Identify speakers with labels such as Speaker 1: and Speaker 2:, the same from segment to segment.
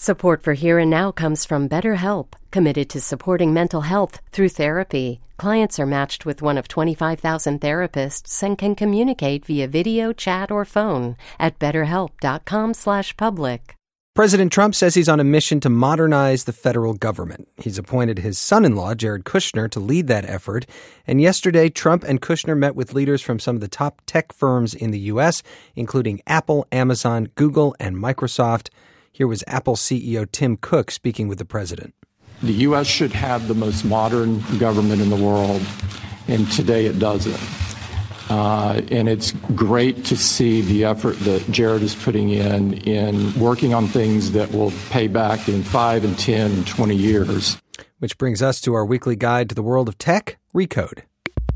Speaker 1: Support for Here and Now comes from BetterHelp, committed to supporting mental health through therapy. Clients are matched with one of 25,000 therapists and can communicate via video, chat, or phone at betterhelp.com/public.
Speaker 2: President Trump says he's on a mission to modernize the federal government. He's appointed his son-in-law, Jared Kushner, to lead that effort. And yesterday, Trump and Kushner met with leaders from some of the top tech firms in the U.S., including Apple, Amazon, Google, and Microsoft. Here was Apple CEO Tim Cook speaking with the president.
Speaker 3: The U.S. should have the most modern government in the world, and today it doesn't. And it's great to see the effort that Jared is putting in working on things that will pay back in 5 and 10 and 20 years.
Speaker 2: Which brings us to our weekly guide to the world of tech, Recode.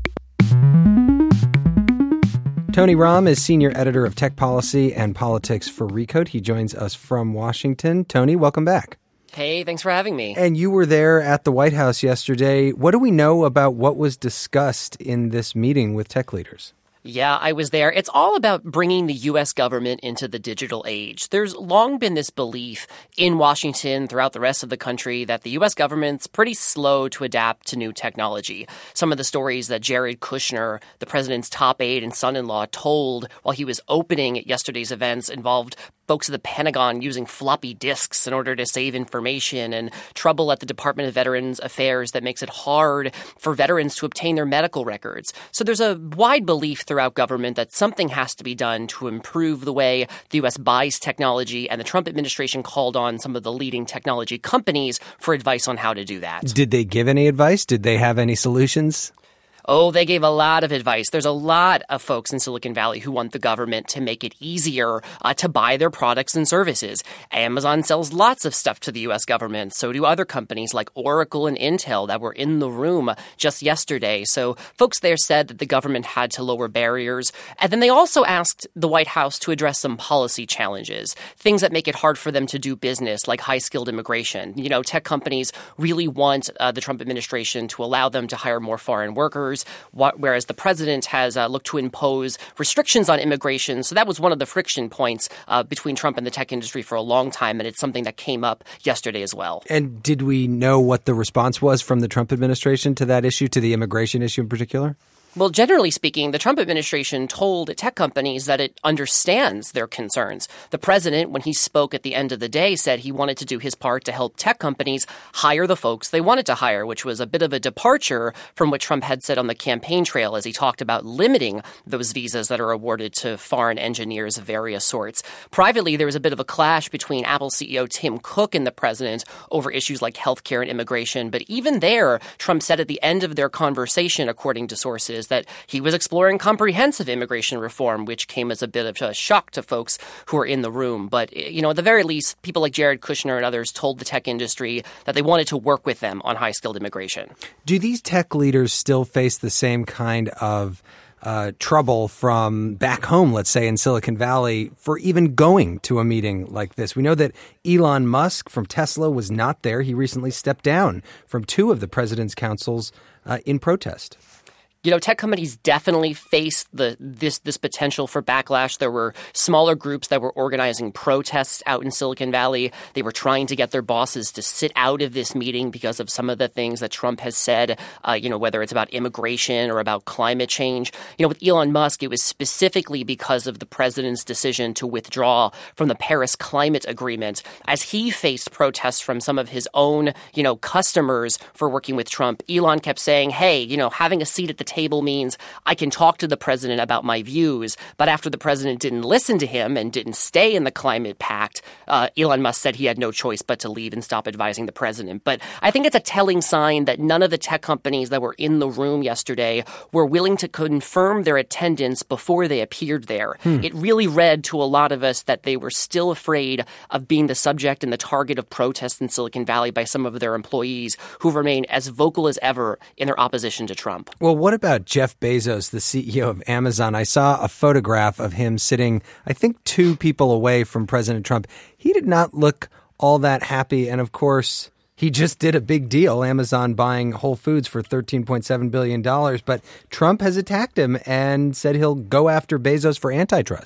Speaker 2: Tony Romm is senior editor of tech policy and politics for Recode. He joins us from Washington. Tony, welcome back.
Speaker 4: Hey, thanks for having me.
Speaker 2: And you were there at the White House yesterday. What do we know about what was discussed in this meeting with tech leaders?
Speaker 4: Yeah, I was there. It's all about bringing the U.S. government into the digital age. There's long been this belief in Washington, throughout the rest of the country, that the U.S. government's pretty slow to adapt to new technology. Some of the stories that Jared Kushner, the president's top aide and son-in-law, told while he was opening yesterday's events involved folks at the Pentagon using floppy disks in order to save information, and trouble at the Department of Veterans Affairs that makes it hard for veterans to obtain their medical records. So there's a wide belief throughout government that something has to be done to improve the way the U.S. buys technology, and the Trump administration called on some of the leading technology companies for advice on how to do that.
Speaker 2: Did they give any advice? Did they have any solutions?
Speaker 4: Oh, they gave a lot of advice. There's a lot of folks in Silicon Valley who want the government to make it easier to buy their products and services. Amazon sells lots of stuff to the U.S. government. So do other companies like Oracle and Intel that were in the room just yesterday. So folks there said that the government had to lower barriers. And then they also asked the White House to address some policy challenges, things that make it hard for them to do business, like high-skilled immigration. You know, tech companies really want the Trump administration to allow them to hire more foreign workers, whereas the president has looked to impose restrictions on immigration. So that was one of the friction points between Trump and the tech industry for a long time, and it's something that came up yesterday as well.
Speaker 2: And did we know what the response was from the Trump administration to that issue, to the immigration issue in particular?
Speaker 4: Well, generally speaking, the Trump administration told tech companies that it understands their concerns. The president, when he spoke at the end of the day, said he wanted to do his part to help tech companies hire the folks they wanted to hire, which was a bit of a departure from what Trump had said on the campaign trail as he talked about limiting those visas that are awarded to foreign engineers of various sorts. Privately, there was a bit of a clash between Apple CEO Tim Cook and the president over issues like healthcare and immigration. But even there, Trump said at the end of their conversation, according to sources, that he was exploring comprehensive immigration reform, which came as a bit of a shock to folks who were in the room. But, you know, at the very least, people like Jared Kushner and others told the tech industry that they wanted to work with them on high-skilled immigration.
Speaker 2: Do these tech leaders still face the same kind of trouble from back home, let's say in Silicon Valley, for even going to a meeting like this? We know that Elon Musk from Tesla was not there. He recently stepped down from 2 of the president's councils in protest.
Speaker 4: You know, tech companies definitely face this potential for backlash. There were smaller groups that were organizing protests out in Silicon Valley. They were trying to get their bosses to sit out of this meeting because of some of the things that Trump has said, whether it's about immigration or about climate change. You know, with Elon Musk, it was specifically because of the president's decision to withdraw from the Paris Climate Agreement as he faced protests from some of his own, customers for working with Trump. Elon kept saying, hey, having a seat at the table means I can talk to the president about my views. But after the president didn't listen to him and didn't stay in the climate pact, Elon Musk said he had no choice but to leave and stop advising the president. But I think it's a telling sign that none of the tech companies that were in the room yesterday were willing to confirm their attendance before they appeared there. It really read to a lot of us that they were still afraid of being the subject and the target of protests in Silicon Valley by some of their employees who remain as vocal as ever in their opposition to Trump.
Speaker 2: Well, what about Jeff Bezos, the CEO of Amazon? I saw a photograph of him sitting, I think, 2 people away from President Trump. He did not look all that happy. And of course, he just did a big deal, Amazon buying Whole Foods for $13.7 billion. But Trump has attacked him and said he'll go after Bezos for antitrust.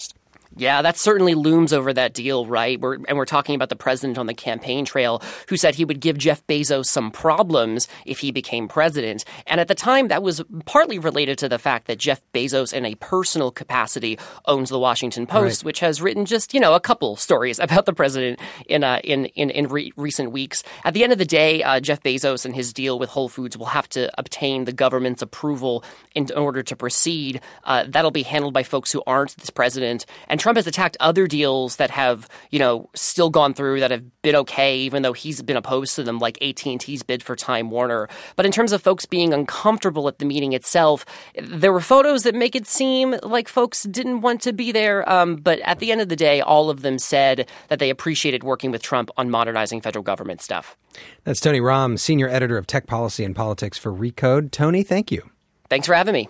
Speaker 4: Yeah, that certainly looms over that deal, right? We're talking about the president on the campaign trail who said he would give Jeff Bezos some problems if he became president. And at the time, that was partly related to the fact that Jeff Bezos, in a personal capacity, owns the Washington Post, which has written just, a couple stories about the president in recent weeks. At the end of the day, Jeff Bezos and his deal with Whole Foods will have to obtain the government's approval in order to proceed. That'll be handled by folks who aren't this president. And Trump has attacked other deals that have, still gone through, that have been okay, even though he's been opposed to them, like AT&T's bid for Time Warner. But in terms of folks being uncomfortable at the meeting itself, there were photos that make it seem like folks didn't want to be there. But at the end of the day, all of them said that they appreciated working with Trump on modernizing federal government stuff.
Speaker 2: That's Tony Romm, senior editor of tech policy and politics for Recode. Tony, thank you.
Speaker 4: Thanks for having me.